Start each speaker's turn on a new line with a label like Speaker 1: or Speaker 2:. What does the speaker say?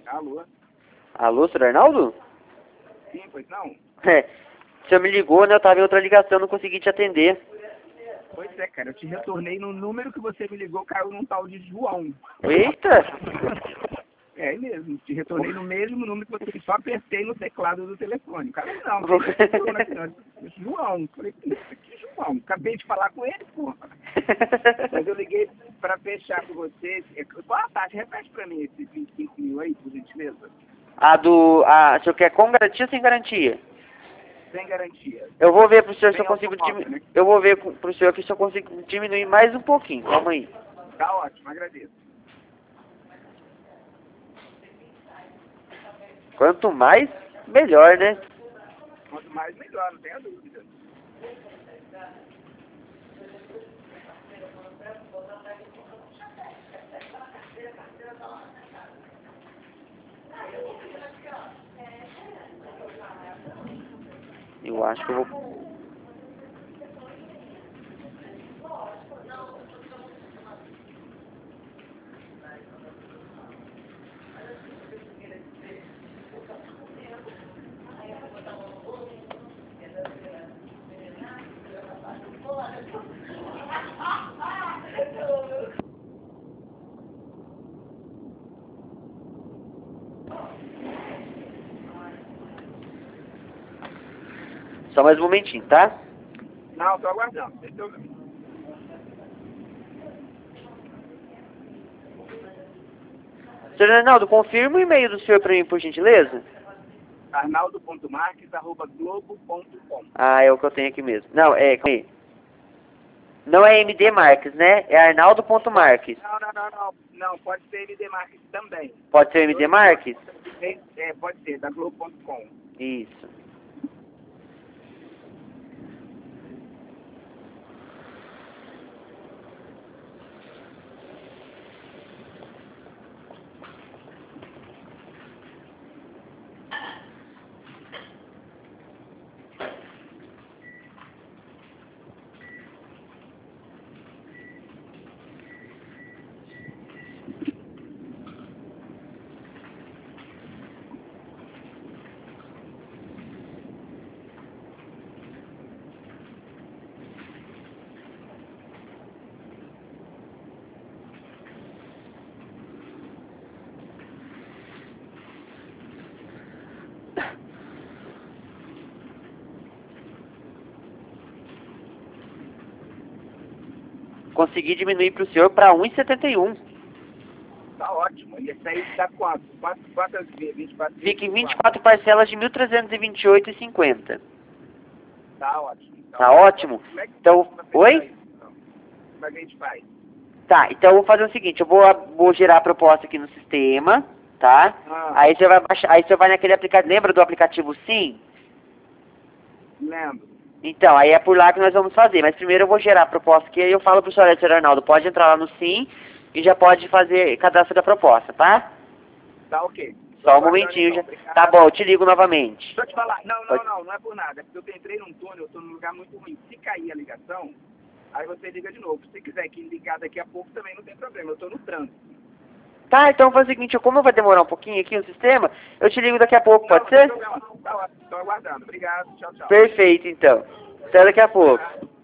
Speaker 1: Alô?
Speaker 2: Alô, senhor Arnaldo?
Speaker 1: Sim, pois não?
Speaker 2: É, o senhor me ligou, né? Eu tava em outra ligação, não consegui te atender.
Speaker 1: Pois é, cara, eu te retornei no número que você me ligou, caiu num tal de João.
Speaker 2: Eita!
Speaker 1: É mesmo, te retornei no mesmo número que você só apertei no teclado do telefone. Cara, não, João. Falei, que João? Acabei de falar com ele, porra. Mas eu liguei pra fechar com você. Qual a taxa? Repete pra mim esses 25 mil aí, por gentileza.
Speaker 2: O senhor quer com garantia ou sem garantia?
Speaker 1: Sem garantia.
Speaker 2: Eu vou ver pro senhor se eu
Speaker 1: Sem
Speaker 2: consigo
Speaker 1: automóvel, né?
Speaker 2: Eu vou ver pro senhor aqui se eu consigo diminuir mais um pouquinho. Calma aí.
Speaker 1: Tá ótimo, agradeço.
Speaker 2: Quanto mais, melhor, né?
Speaker 1: Quanto mais, melhor, não tenha dúvida.
Speaker 2: Eu acho que eu vou... Só mais um momentinho, tá?
Speaker 1: Não, tô aguardando, sem problema.
Speaker 2: Senhor Arnaldo, confirma o e-mail do senhor pra mim, por gentileza?
Speaker 1: arnaldo.marques@globo.com.
Speaker 2: Ah, é o que eu tenho aqui mesmo. Não, calma aí. Não é MD Marques, né? É arnaldo.marques.
Speaker 1: Não, pode ser MD Marques também.
Speaker 2: Pode ser MD Marques?
Speaker 1: Pode ser, da Globo.com.
Speaker 2: Isso. Consegui diminuir pro senhor pra 1,71.
Speaker 1: Tá ótimo. E esse aí dá quanto? Quantas vezes? 24 vezes?
Speaker 2: Fica em 24 parcelas de 1.328,50.
Speaker 1: Tá ótimo.
Speaker 2: Tá ótimo?
Speaker 1: Como é que
Speaker 2: Então, oi?
Speaker 1: isso, então? Como é que a gente faz?
Speaker 2: Tá, então eu vou fazer o seguinte, eu vou gerar a proposta aqui no sistema, tá? Aí você vai baixar, aí você vai naquele aplicativo, lembra do aplicativo Sim?
Speaker 1: Lembro.
Speaker 2: Então, aí é por lá que nós vamos fazer, mas primeiro eu vou gerar a proposta aqui, aí eu falo pro senhor Arnaldo, pode entrar lá no Sim e já pode fazer cadastro da proposta, tá?
Speaker 1: Tá ok.
Speaker 2: Só um momentinho, já. Tá bom, eu te ligo novamente.
Speaker 1: Deixa eu te falar. Não é por nada. É porque eu entrei num túnel, eu tô num lugar muito ruim. Se cair a ligação, aí você liga de novo. Se você quiser que ligar daqui a pouco também não tem problema, eu tô no trânsito.
Speaker 2: Tá, então faz o seguinte, como vai demorar um pouquinho aqui no sistema, eu te ligo daqui a pouco, pode ser?
Speaker 1: Não tem problema. Tá ótimo, tô aguardando. Obrigado, tchau, tchau.
Speaker 2: Perfeito, então. Até daqui a pouco.